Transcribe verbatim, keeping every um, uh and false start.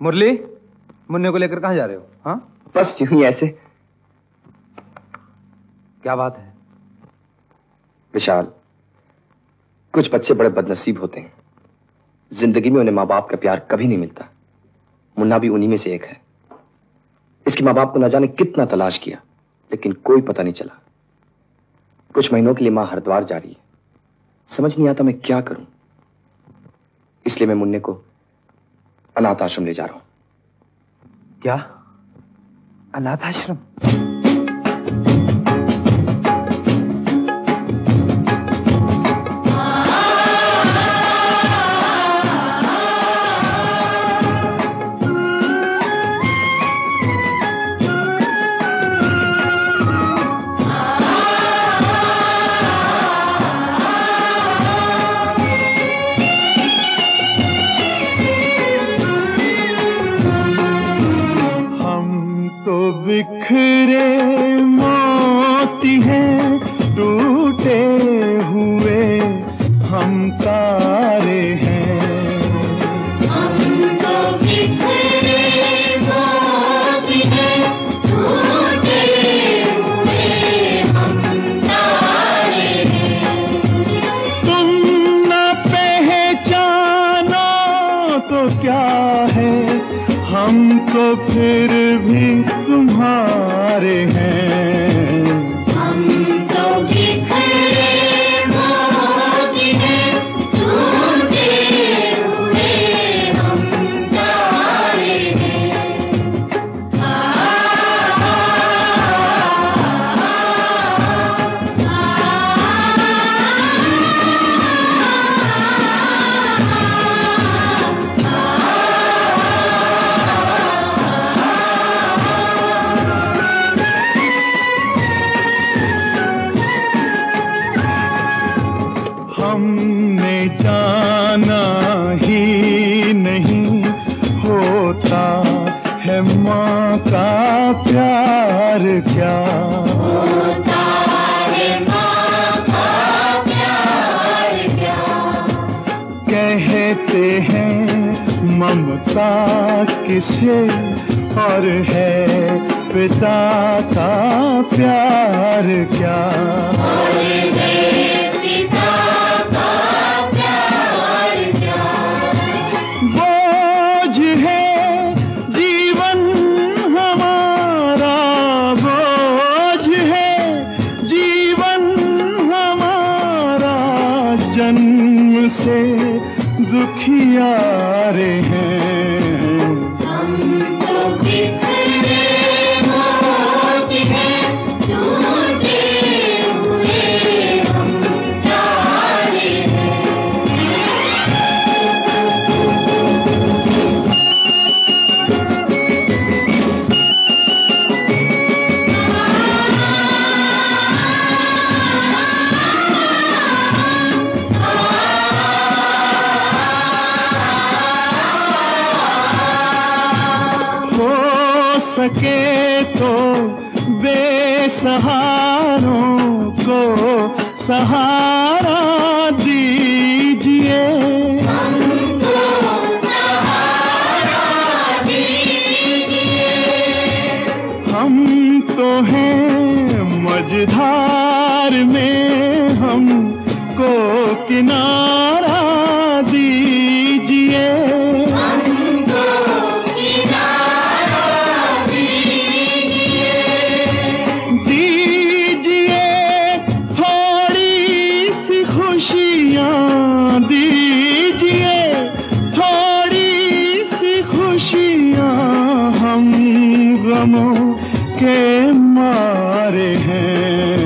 मुरली, मुन्ने को लेकर कहाँ जा रहे हो? हाँ, बस यूं ही ऐसे। क्या बात है? विशाल, कुछ बच्चे बड़े बदनसीब होते हैं। जिंदगी में उन्हें माँ बाप का प्यार कभी नहीं मिलता। मुन्ना भी उन्हीं में से एक है। इसके माँ बाप को न जाने कितना तलाश किया, लेकिन कोई पता नहीं चला। कुछ महीनों के लिए माँ हरिद्वार जा रही है। समझ नहीं आता मैं क्या करूं। इसलिए मैं मुन्ने को अनाथ आश्रम ले जा रहा हूं। क्या? अनाथ आश्रम? बिखरे मोती हैं, टूटे हुए हम तारे हैं। हम तो बिखरे मोती हैं, टूटे हुए हम तारे हैं। तुम न पहचानो तो क्या है, हम तो फिर भी तुम्हारे हैं। हम तो बिखरे मोती हैं, टूटे हुए हम तारे हैं। आ, आ, हमने जाना ही नहीं होता है माँ का प्यार क्या। होता है माँ का प्यार क्या। कहते हैं ममता किसे और है पिता का प्यार क्या। और है पिता का प्यार क्या। बोझ है जीवन हमारा, बोझ है जीवन हमारा, जन्म से दुखियारे हैं। हम तो बिखरे मोती हैं, टूटे हुए हम तारे हैं। हो सके तो बेसहारों को सहारा दीजिए। हमको सहारा दीजिए। हम तो हैं मझधार में, हमको किनारा दीजिए। हमको किनारा दीजिए। दीजिए थोड़ी सी खुशियाँ, दीजिए थोड़ी सी खुशियाँ, हम गमों के मारे हैं।